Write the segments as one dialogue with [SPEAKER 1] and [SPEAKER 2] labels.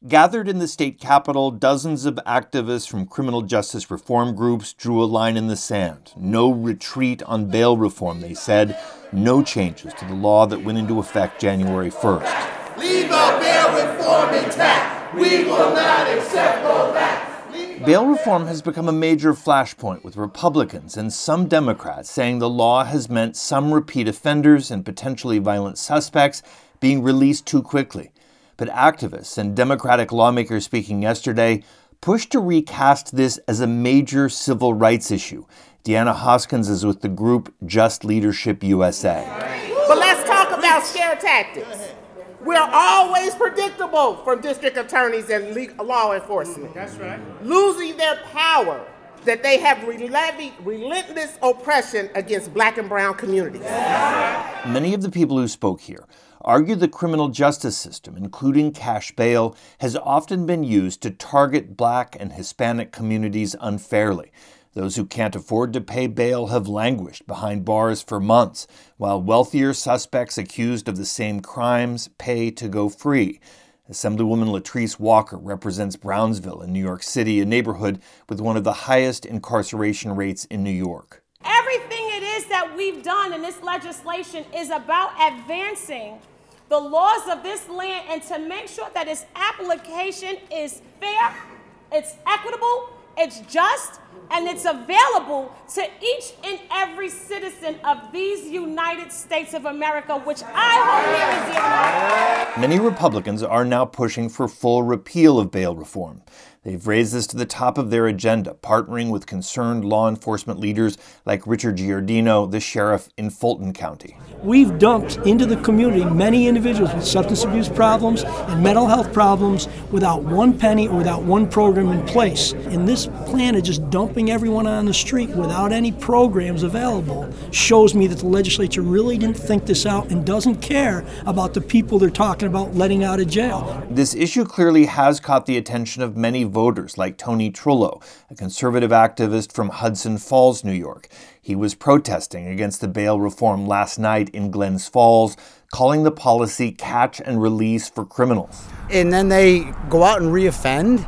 [SPEAKER 1] Gathered in the state capitol, dozens of activists from criminal justice reform groups drew a line in the sand. No retreat on bail reform, they said. No changes to the law that went into effect January 1st.
[SPEAKER 2] Leave our bail reform intact. We will not accept rollback.
[SPEAKER 1] Bail reform has become a major flashpoint, with Republicans and some Democrats saying the law has meant some repeat offenders and potentially violent suspects being released too quickly. But activists and Democratic lawmakers speaking yesterday pushed to recast this as a major civil rights issue. Deanna Hoskins is with the group Just Leadership USA.
[SPEAKER 3] But let's talk about scare tactics. We're always predictable from district attorneys and law enforcement.
[SPEAKER 4] That's right.
[SPEAKER 3] Losing their power that they have levied relentless oppression against Black and brown communities.
[SPEAKER 1] Many of the people who spoke here argue the criminal justice system, including cash bail, has often been used to target Black and Hispanic communities unfairly. Those who can't afford to pay bail have languished behind bars for months, while wealthier suspects accused of the same crimes pay to go free. Assemblywoman Latrice Walker represents Brownsville in New York City, a neighborhood with one of the highest incarceration rates in New York.
[SPEAKER 5] Everything it is that we've done in this legislation is about advancing the laws of this land and to make sure that its application is fair, it's equitable, it's just, and it's available to each and every citizen of these United States of America, which I hold near and dear to my heart.
[SPEAKER 1] Many Republicans are now pushing for full repeal of bail reform. They've raised this to the top of their agenda, partnering with concerned law enforcement leaders like Richard Giordino, the sheriff in Fulton County.
[SPEAKER 6] We've dumped into the community many individuals with substance abuse problems and mental health problems without one penny or without one program in place. And this plan of just dumping everyone on the street without any programs available shows me that the legislature really didn't think this out and doesn't care about the people they're talking about letting out of jail.
[SPEAKER 1] This issue clearly has caught the attention of many voters like Tony Trullo, a conservative activist from Hudson Falls, New York. He was protesting against the bail reform last night in Glens Falls, calling the policy catch and release for criminals.
[SPEAKER 7] And then they go out and reoffend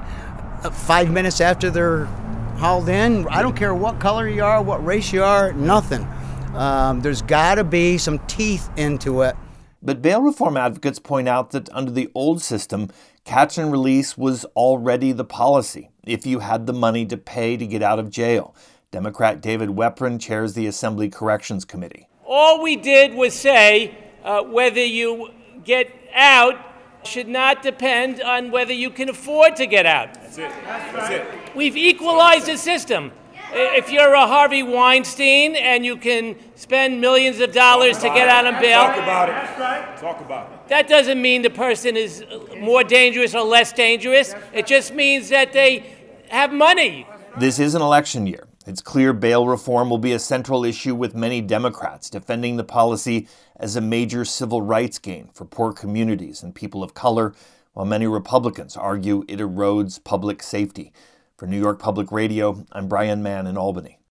[SPEAKER 7] 5 minutes after they're hauled in. I don't care what color you are, what race you are, nothing. There's got to be some teeth into it.
[SPEAKER 1] But bail reform advocates point out that under the old system, catch and release was already the policy if you had the money to pay to get out of jail. Democrat David Weprin chairs the Assembly Corrections Committee.
[SPEAKER 4] All we did was say whether you get out should not depend on whether you can afford to get out. That's it. That's it. We've equalized the system. If you're a Harvey Weinstein and you can spend millions of dollars to get out on bail,
[SPEAKER 8] talk about it. That's right. Talk about it.
[SPEAKER 4] That doesn't mean the person is more dangerous or less dangerous. It just means that they have money.
[SPEAKER 1] This is an election year. It's clear bail reform will be a central issue, with many Democrats defending the policy as a major civil rights gain for poor communities and people of color, while many Republicans argue it erodes public safety. For New York Public Radio, I'm Brian Mann in Albany.